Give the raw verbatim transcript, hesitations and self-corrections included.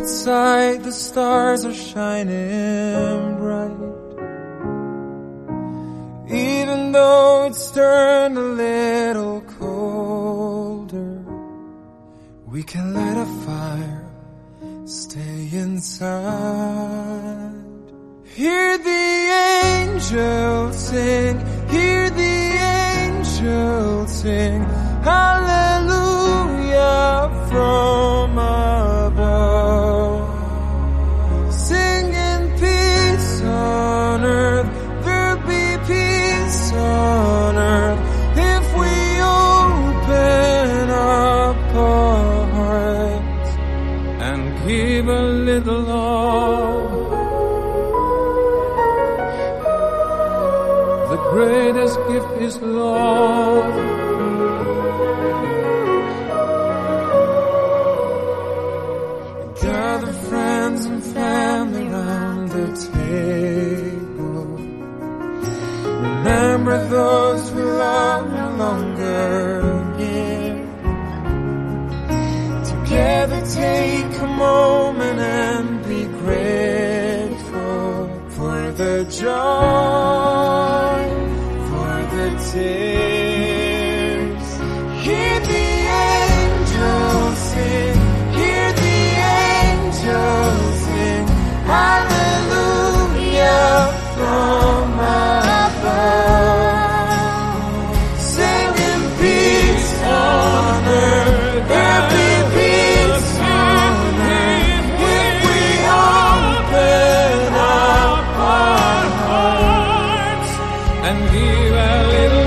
outside the stars are shining bright. Even though it's turned a little colder, we can light a fire, stay inside. Hear the angels sing, hear the angels sing, hallelujah from above. Singing peace on earth, there'll be peace on earth if we open up our hearts and give a little love. The greatest gift is love. Gather friends and family round the table. Remember those we love no longer here. Together take a moment and be grateful for the joy, for the tears. Hear the angels sing, hear the angels sing, hallelujah from above. Singing peace on earth, there'll be peace on earth if we open up our hearts and give a little